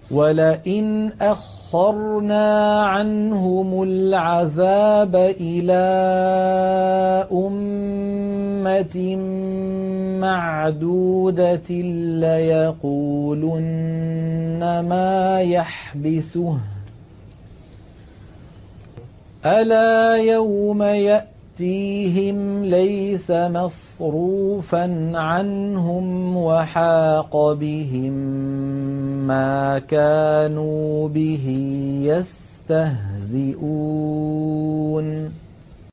وَلَئِنْ أَخَّرْنَا عَنْهُمُ الْعَذَابَ إِلَىٰ أُمَّةٍ مَّعْدُودَةٍ لَّيَقُولُنَّ مَا يَحْبِسُهُ ۗ أَلَا يَوْمَ يَأْتِيهِمْ لَيْسَ مَصْرُوفًا عَنْهُمْ وَحَاقَ بِهِم مَّا كَانُوا بِهِ يَسْتَهْزِئُونَ